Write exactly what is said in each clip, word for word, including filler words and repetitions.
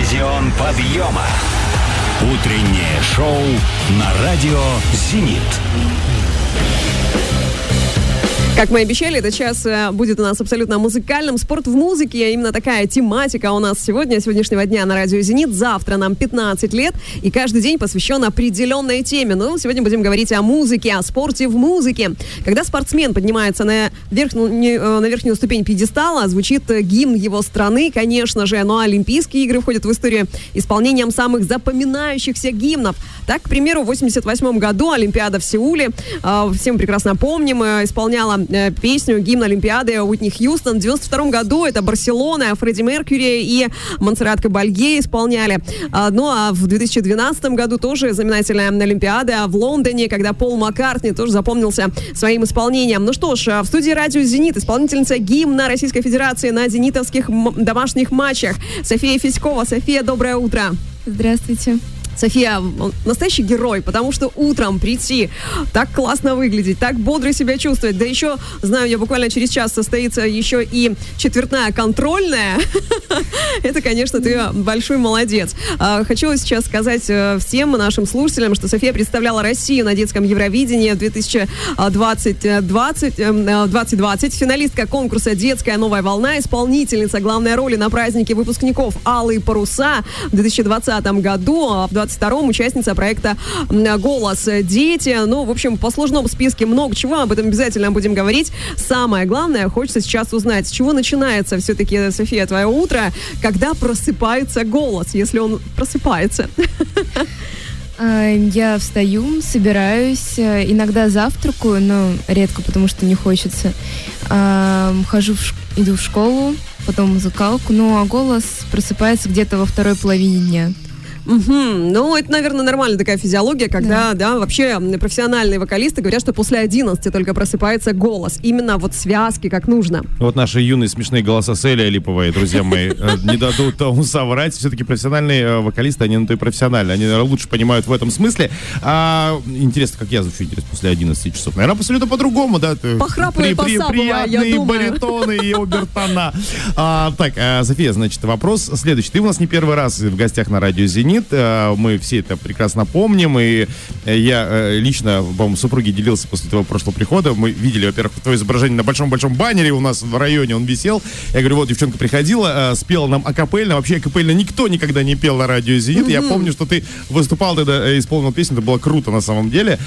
Дивизион подъема. Утреннее шоу на радио «Зенит». Как мы и обещали, этот час будет у нас абсолютно музыкальным. Спорт в музыке, именно такая тематика у нас сегодня, сегодняшнего дня на радио «Зенит». Завтра нам пятнадцать лет, и каждый день посвящен определенной теме. Ну, сегодня будем говорить о музыке, о спорте в музыке. Когда спортсмен поднимается на верхнюю, на верхнюю ступень пьедестала, звучит гимн его страны, конечно же. Ну, а Олимпийские игры входят в историю исполнением самых запоминающихся гимнов. Так, к примеру, в восемьдесят восьмом году Олимпиада в Сеуле, все мы прекрасно помним, исполняла песню, гимн Олимпиады Уитни Хьюстон. В девяносто втором году это Барселона, Фредди Меркьюри и Монсеррат Кабалье исполняли. Ну а в две тысячи двенадцатом году тоже знаменательная Олимпиада в Лондоне, когда Пол Маккартни тоже запомнился своим исполнением. Ну что ж, в студии радио «Зенит» исполнительница гимна Российской Федерации на зенитовских домашних матчах София Федькова. София, доброе утро. Здравствуйте. София настоящий герой, потому что утром прийти, так классно выглядеть, так бодро себя чувствовать. Да еще, знаю, я буквально через час состоится еще и четвертная контрольная. Это, конечно, ты большой молодец. Хочу сейчас сказать всем нашим слушателям, что София представляла Россию на детском Евровидении в две тысячи двадцать, финалистка конкурса «Детская новая волна», исполнительница главной роли на празднике выпускников «Алые паруса» в две тысячи двадцатом году, а в двадцать втором участница проекта «Голос дети». Ну, в общем, по сложному списке много чего, об этом обязательно будем говорить. Самое главное, хочется сейчас узнать, с чего начинается все-таки, София, твое утро, когда просыпается голос, если он просыпается. Я встаю, собираюсь, иногда завтракаю, но редко, потому что не хочется. Хожу, в ш... иду в школу, потом музыкалку, ну а голос просыпается где-то во второй половине дня. Угу. Ну, это, наверное, нормальная такая физиология, когда, да. да, вообще профессиональные вокалисты говорят, что после одиннадцати только просыпается голос. Именно вот связки, как нужно. Вот наши юные смешные голоса с Элей Липовой, друзья мои, не дадут тому соврать. Все-таки профессиональные вокалисты, они на то и профессиональные. Они, наверное, лучше понимают в этом смысле. А, интересно, как я звучу, интересно, после одиннадцати часов. Наверное, абсолютно по-другому, да? Похрапывая, посапывая, я думаю. Приятные баритоны и обертона. А, так, а, София, значит, вопрос следующий. Ты у нас не первый раз в гостях на радио «Зенит». Мы все это прекрасно помним, и я лично, по-моему, супруге делился после твоего прошлого прихода. Мы видели, во-первых, твое изображение на большом-большом баннере у нас в районе, он висел. Я говорю, вот девчонка приходила, спела нам акапельно. Вообще акапельно никто никогда не пел на радио «Зенит». Mm-hmm. Я помню, что ты выступал тогда, исполнил песню, это было круто на самом деле.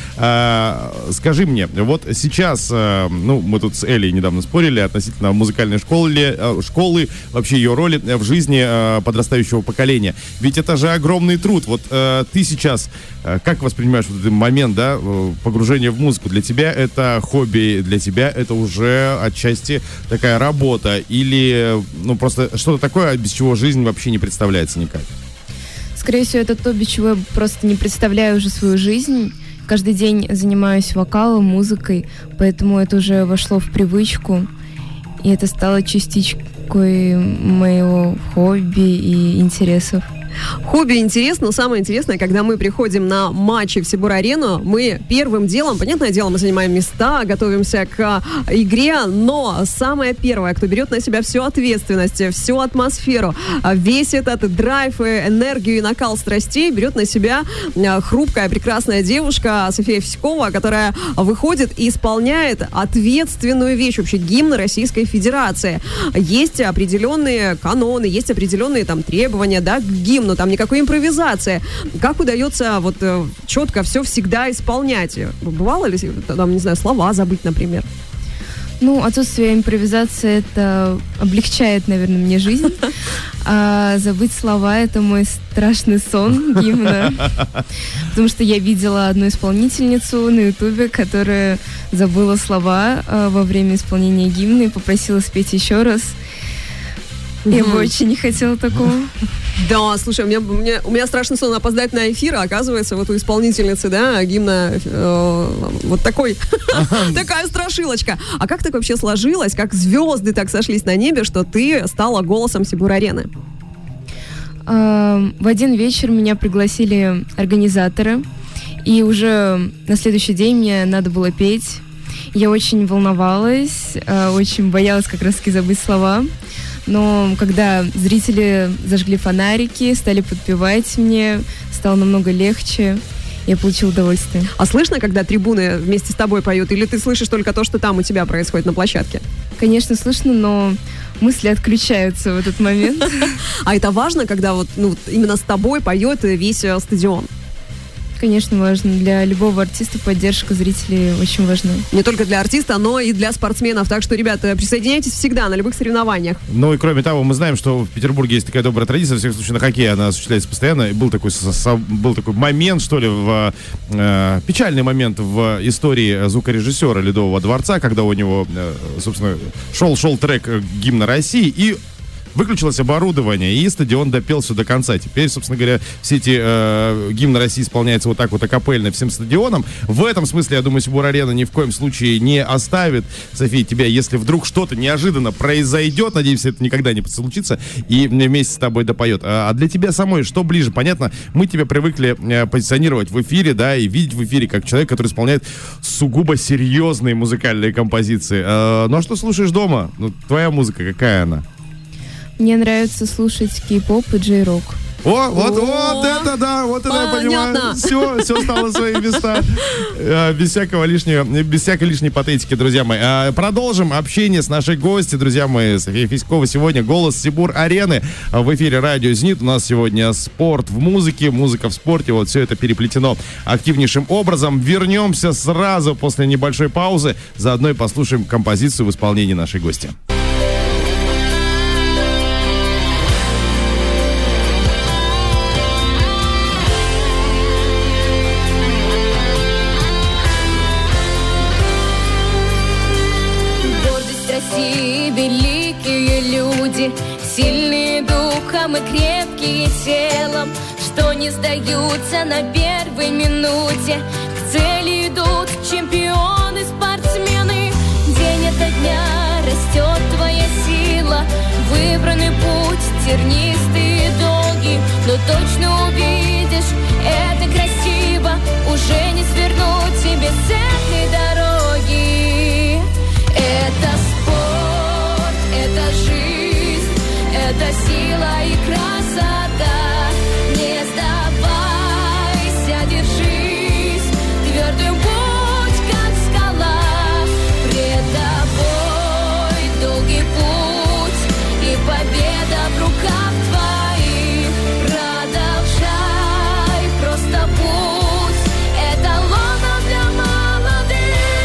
Скажи мне, вот сейчас, ну, мы тут с Элей недавно спорили относительно музыкальной школы, школы, вообще ее роли в жизни подрастающего поколения. Ведь это же огромный труд. Вот э, ты сейчас э, как воспринимаешь вот этот момент, да, погружение в музыку? Для тебя это хобби, для тебя это уже отчасти такая работа или, ну, просто что-то такое, без чего жизнь вообще не представляется никак? Скорее всего, это то, без чего я просто не представляю уже свою жизнь. Каждый день занимаюсь вокалом, музыкой, поэтому это уже вошло в привычку, и это стало частичкой моего хобби и интересов. Хобби интересно, но самое интересное, когда мы приходим на матчи в Сибур-арену, мы первым делом, понятное дело, мы занимаем места, готовимся к игре, но самое первое, кто берет на себя всю ответственность, всю атмосферу, весь этот драйв, энергию и накал страстей берет на себя хрупкая, прекрасная девушка София Федькова, которая выходит и исполняет ответственную вещь, вообще гимн Российской Федерации. Есть определенные каноны, есть определенные там требования, да, к гимну. Там никакой импровизации. Как удается вот четко все всегда исполнять? Бывало ли, там, не знаю, слова забыть, например? Ну, отсутствие импровизации, это облегчает, наверное, мне жизнь. А забыть слова — это мой страшный сон гимна. Потому что я видела одну исполнительницу на Ютубе, которая забыла слова во время исполнения гимна и попросила спеть еще раз. Я бы очень не хотела такого. Да, слушай, у меня, у меня, у меня страшный сон опоздать на эфир, а оказывается, вот у исполнительницы, да, гимна э, вот такой, такая страшилочка. А как так вообще сложилось, как звезды так сошлись на небе, что ты стала голосом Сибур-арены? В один вечер меня пригласили организаторы, и уже на следующий день мне надо было петь. Я очень волновалась, очень боялась как раз-таки забыть слова. Но когда зрители зажгли фонарики, стали подпевать мне, стало намного легче. Я получила удовольствие. А слышно, когда трибуны вместе с тобой поют? Или ты слышишь только то, что там у тебя происходит на площадке? Конечно, слышно, но мысли отключаются в этот момент. А это важно, когда вот ну, именно с тобой поет весь стадион? Конечно, важно. Для любого артиста поддержка зрителей очень важна. Не только для артиста, но и для спортсменов. Так что, ребята, присоединяйтесь всегда на любых соревнованиях. Ну и кроме того, мы знаем, что в Петербурге есть такая добрая традиция, во всяком случае на хоккее она осуществляется постоянно. И был такой, был такой момент, что ли, в, э, печальный момент в истории звукорежиссера Ледового дворца, когда у него, э, собственно, шел-шел трек гимна России, и выключилось оборудование, и стадион допел все до конца. Теперь, собственно говоря, все эти э, гимны России исполняются вот так вот акапельно всем стадионом. В этом смысле, я думаю, Сибур-арена ни в коем случае не оставит, София, тебя, если вдруг что-то неожиданно произойдет, надеемся, это никогда не случится, и вместе с тобой допоет. А для тебя самой что ближе? Понятно, мы тебя привыкли э, позиционировать в эфире, да, и видеть в эфире как человек, который исполняет сугубо серьезные музыкальные композиции. Э, ну а что слушаешь дома? Ну, твоя музыка, какая она? Мне нравится слушать кей-поп и джей-рок. О, вот, вот это да, вот это я понимаю. Все, все стало на свои места. Без всякого лишнего, без всякой лишней патетики, друзья мои. Продолжим общение с нашей гостью, друзья мои. София Фиськова сегодня, голос Сибур-арены. В эфире радио «Зенит». У нас сегодня спорт в музыке, музыка в спорте. Вот все это переплетено активнейшим образом. Вернемся сразу после небольшой паузы. Заодно и послушаем композицию в исполнении нашей гости. Великие люди, сильные духом и крепкие телом, что не сдаются на первой минуте, к цели идут чемпионы, спортсмены. День ото дня растет твоя сила, выбранный путь тернистый и долгий, но точно увидишь, это красиво, уже не свернуть тебе с этой дороги. Это спорт, это жизнь, это сила и красота. Не сдавайся, держись, твердый путь, как скала. Пред тобой долгий путь, и победа в руках твоих. Продолжай, просто будь эталоном для молодых.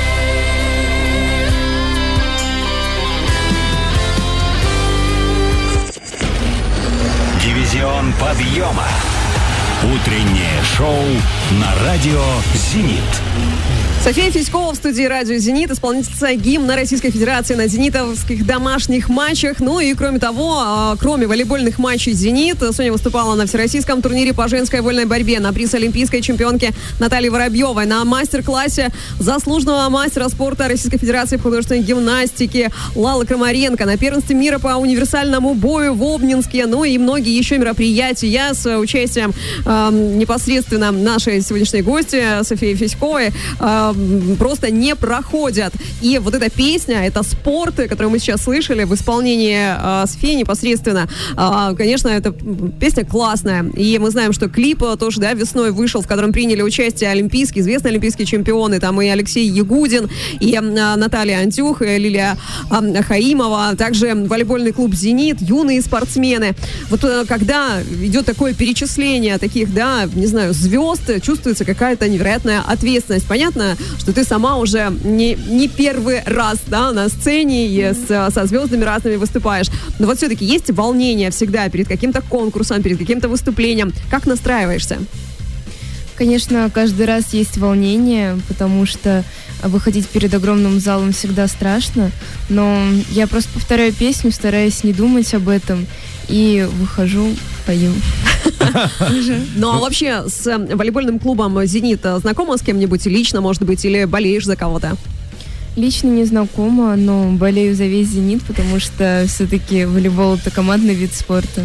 Дивизион подъема. Утреннее шоу на радио «Зенит». София Фиськова в студии радио «Зенит», исполнительница гимна Российской Федерации на зенитовских домашних матчах. Ну и кроме того, кроме волейбольных матчей «Зенит», Соня выступала на всероссийском турнире по женской вольной борьбе, на приз олимпийской чемпионки Натальи Воробьевой, на мастер-классе заслуженного мастера спорта Российской Федерации в художественной гимнастике Лалы Крамаренко, на первенстве мира по универсальному бою в Обнинске, ну и многие еще мероприятия с участием э, непосредственно нашей сегодняшней гости Софии Фиськовой э, просто не проходят. И вот эта песня, это спорт, которую мы сейчас слышали в исполнении э, Софии непосредственно. Э, конечно, эта песня классная. И мы знаем, что клип тоже, да, весной вышел, в котором приняли участие олимпийские, известные олимпийские чемпионы. Там и Алексей Ягудин, и э, Наталья Антюх, и Лилия э, Хаимова, также волейбольный клуб «Зенит», юные спортсмены. Вот э, когда идет такое перечисление таких, да, не знаю, звезд, чувствуется какая-то невероятная ответственность. Понятно, что ты сама уже не, не первый раз, да, на сцене и с, со звездами разными выступаешь. Но вот все-таки есть волнение всегда перед каким-то конкурсом, перед каким-то выступлением. Как настраиваешься? Конечно, каждый раз есть волнение, потому что выходить перед огромным залом всегда страшно. Но я просто повторяю песню, стараясь не думать об этом, и выхожу, пою. Ну а вообще с волейбольным клубом «Зенит» знакома с кем-нибудь лично, может быть, или болеешь за кого-то? Лично не знакома, но болею за весь «Зенит», потому что все-таки волейбол — это командный вид спорта.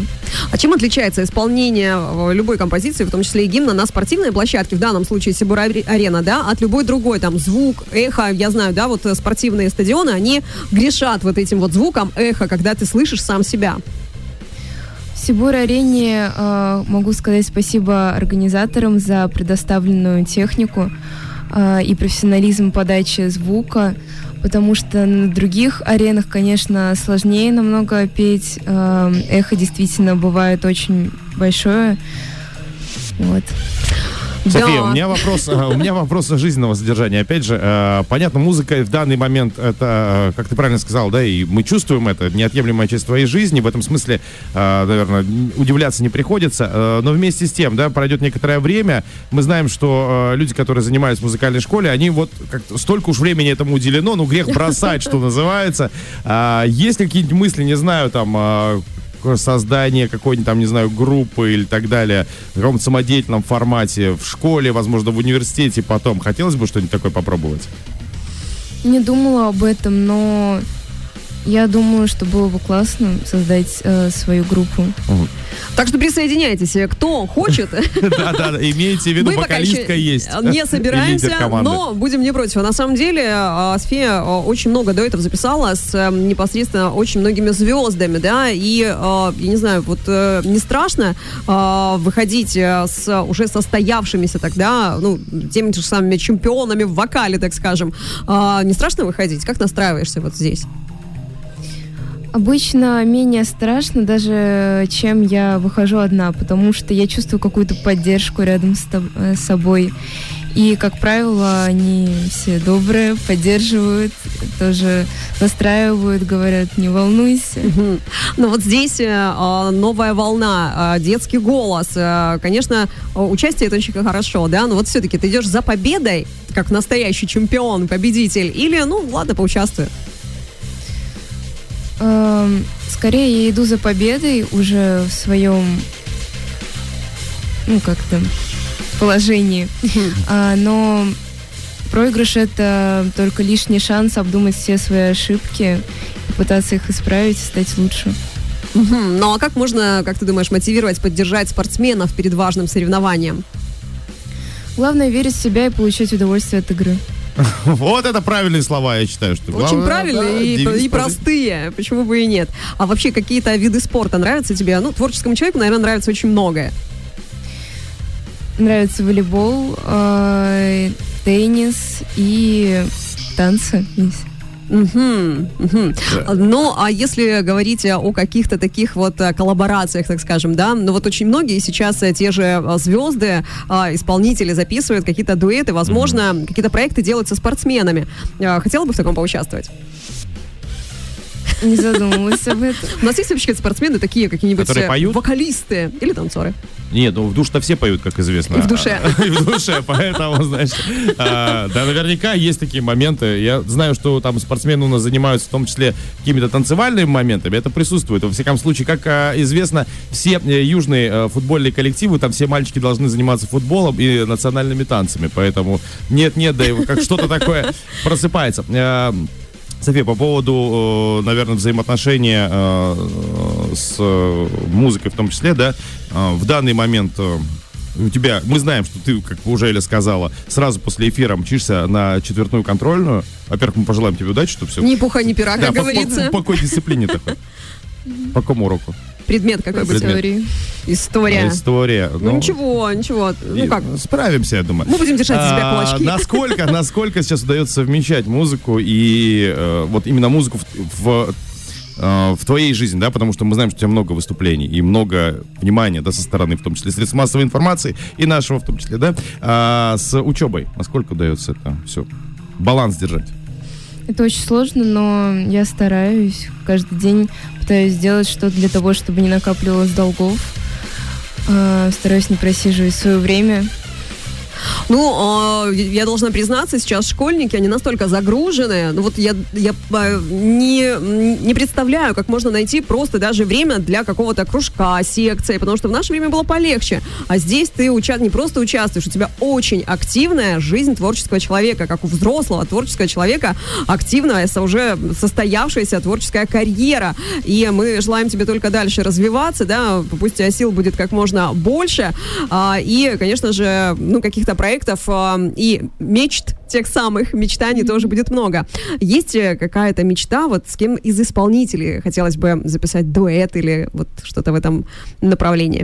А чем отличается исполнение э, любой композиции, в том числе и гимна, на спортивной площадке, в данном случае Сибур-арена, да, от любой другой, там, звук, эхо, я знаю, да, вот э, спортивные стадионы, они грешат вот этим вот звуком эхо, когда ты слышишь сам себя. В Сибур-арене э, могу сказать спасибо организаторам за предоставленную технику э, и профессионализм подачи звука, потому что на других аренах, конечно, сложнее намного петь. Э, эхо действительно бывает очень большое. Вот. София, Да. у меня вопрос, э, у меня вопрос жизненного содержания. Опять же, э, понятно, музыка в данный момент, это, э, как ты правильно сказал, да, и мы чувствуем это, неотъемлемая часть твоей жизни. В этом смысле, э, наверное, удивляться не приходится. Э, но вместе с тем, да, пройдет некоторое время. Мы знаем, что э, люди, которые занимаются в музыкальной школе, они вот как столько уж времени этому уделено, ну, грех бросать, что называется. А есть ли какие-нибудь мысли, не знаю, там... э, создание какой-нибудь там, не знаю, группы или так далее в каком-то самодеятельном формате в школе, возможно, в университете потом. Хотелось бы что-нибудь такое попробовать? Не думала об этом, но я думаю, что было бы классно создать э, свою группу. Так что присоединяйтесь, кто хочет. Да-да, имейте в виду, Мы пока вокалистка еще есть. не И собираемся, лидер команды. но будем не против. А на самом деле а, София а, очень много дуэтов записала с а, непосредственно очень многими звездами, да, и, а, я не знаю, вот а, не страшно а, выходить а, с уже состоявшимися тогда, ну, теми же самыми чемпионами в вокале, так скажем. А, не страшно выходить? Как настраиваешься вот здесь? Обычно менее страшно даже, чем я выхожу одна, потому что я чувствую какую-то поддержку рядом с, тоб- э, с собой. И, как правило, они все добрые, поддерживают, тоже настраивают, говорят, не волнуйся. Мгм. Ну вот здесь э, новая волна, э, детский голос. Э, конечно, э, участие это очень хорошо, да, но вот все-таки ты идешь за победой, как настоящий чемпион, победитель, или, ну, ладно, поучаствую. Эм, Скорее я иду за победой уже в своем, ну как там, положении. А, но проигрыш — это только лишний шанс обдумать все свои ошибки, пытаться их исправить и стать лучше. Мгм. Ну а как можно, как ты думаешь, мотивировать, поддержать спортсменов перед важным соревнованием? Главное верить в себя и получать удовольствие от игры. Вот это правильные слова, я считаю. Что Очень главное, правильные да, и, девиз и простые, почему бы и нет. А вообще какие-то виды спорта нравятся тебе? Ну, творческому человеку, наверное, нравится очень многое. Нравится волейбол, э, теннис и танцы. Есть. Мгм, мгм. Ну, а если говорить о каких-то таких вот а, коллаборациях, так скажем, да, ну вот очень многие сейчас а, те же а, звезды, а, исполнители записывают какие-то дуэты, возможно, какие-то проекты делают со спортсменами. А, Хотела бы в таком поучаствовать? Не задумывалась об этом. У нас есть вообще спортсмены такие, какие-нибудь Которые э, поют? вокалисты или танцоры? Нет, ну в душе-то все поют, как известно. И в душе. И в душе, поэтому, знаешь, а, да, наверняка есть такие моменты. Я знаю, что там спортсмены у нас занимаются в том числе какими-то танцевальными моментами. Это присутствует. Во всяком случае, как а, известно, все э, южные э, футбольные коллективы, там все мальчики должны заниматься футболом и национальными танцами. Поэтому нет-нет, да и как что-то такое просыпается. Э, София, по поводу, э, наверное, взаимоотношения э, с э, музыкой в том числе, да, э, в данный момент э, у тебя, мы знаем, что ты, как уже Эля сказала, сразу после эфира мчишься на четвертную контрольную. Во-первых, мы пожелаем тебе удачи, чтобы все... Ни пуха, ни пера, как Да, по, говорится. по- по какой дисциплине такой? По какому уроку? Предмет какой бы? Предмет. Теории. История. История. Ну, ничего, ничего. Ну как? Справимся, я думаю. Мы будем держать за себя А, кулачки. Насколько, насколько сейчас удается совмещать музыку и э, вот именно музыку в, в, э, в твоей жизни, да, потому что мы знаем, что у тебя много выступлений и много внимания, да, со стороны, в том числе средств массовой информации и нашего в том числе, да, а с учебой. Насколько удается это все, баланс держать? Это очень сложно, но я стараюсь. Каждый день пытаюсь сделать что-то для того, чтобы не накапливалось долгов. Э, Стараюсь не просиживать свое время. Ну, э, я должна признаться, сейчас школьники, они настолько загружены. Ну, вот я, я э, не, не представляю, как можно найти просто даже время для какого-то кружка, секции, потому что в наше время было полегче. А здесь ты уча- не просто участвуешь, у тебя очень активная жизнь творческого человека, как у взрослого творческого человека, активная, уже состоявшаяся творческая карьера. И мы желаем тебе только дальше развиваться, да, пусть у тебя сил будет как можно больше. А, и, конечно же, ну, каких-то проектов а, и мечт, тех самых мечтаний mm-hmm. тоже будет много. Есть какая-то мечта, вот с кем из исполнителей хотелось бы записать дуэт или вот что-то в этом направлении?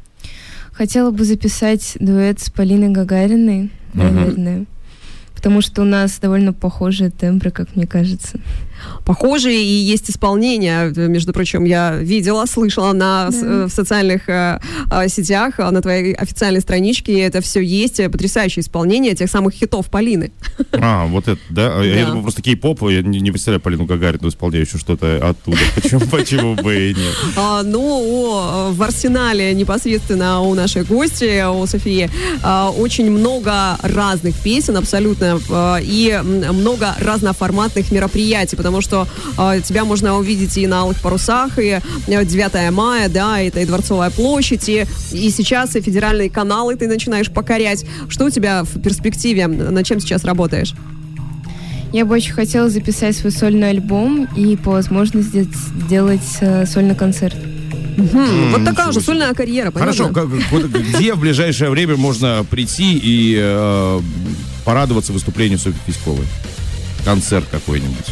Хотела бы записать дуэт с Полиной Гагариной, наверное. Mm-hmm. Потому что у нас довольно похожие тембры, как мне кажется. Похожие, и есть исполнение, между прочим, я видела, слышала на, да. с, в социальных э, э, сетях, на твоей официальной страничке, это все есть, потрясающее исполнение тех самых хитов Полины. А, вот это, да? да. Я думаю, просто кей-поп, я не, не представляю Полину Гагарину, исполняющую что-то оттуда. Почему, почему бы и нет? А, ну, в арсенале непосредственно у нашей гости, у Софии, очень много разных песен абсолютно, и много разноформатных мероприятий, потому что э, тебя можно увидеть и на «Алых парусах», и девятое мая, да, это и Дворцовая площадь, и, и сейчас и федеральные каналы ты начинаешь покорять. Что у тебя в перспективе? Над чем сейчас работаешь? Я бы очень хотела записать свой сольный альбом и по возможности сделать э, сольный концерт. Угу. Mm, вот такая уже сольная карьера, понятно? Хорошо, как, где в ближайшее время можно прийти и э, порадоваться выступлению Софьи Фиськовой? Концерт какой-нибудь.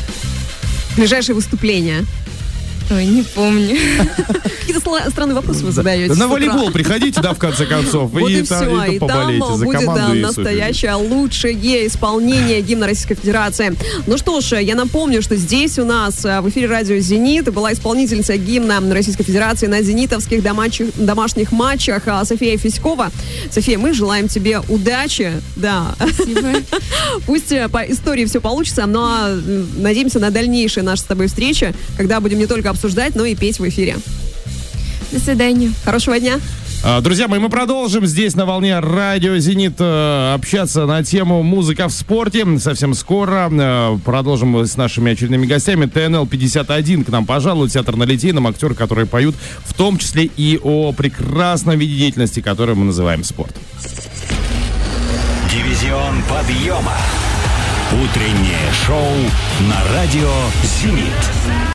Ближайшее выступление. Ой, не помню. Какие-то сла- странные вопросы вы задаете. На волейбол приходите, да, в конце концов. Вот и, и все. И там будет настоящее лучшее исполнение гимна Российской Федерации. Ну что ж, я напомню, что здесь у нас в эфире радио «Зенит» была исполнительница гимна Российской Федерации на зенитовских домашних матчах София Фиськова. София, мы желаем тебе удачи. Да. Спасибо. Пусть по истории все получится, но надеемся на дальнейшие наши с тобой встречи, когда будем не только обсуждать, но и петь в эфире. До свидания. Хорошего дня. Друзья мои, мы продолжим здесь на волне радио «Зенит» общаться на тему «Музыка в спорте». Совсем скоро продолжим с нашими очередными гостями. Тэ эн эл пятьдесят один к нам пожалуют, театр на Литейном, актеры, которые поют, в том числе и о прекрасном виде деятельности, который мы называем спорт. Дивизион подъема. Утреннее шоу на радио «Зенит».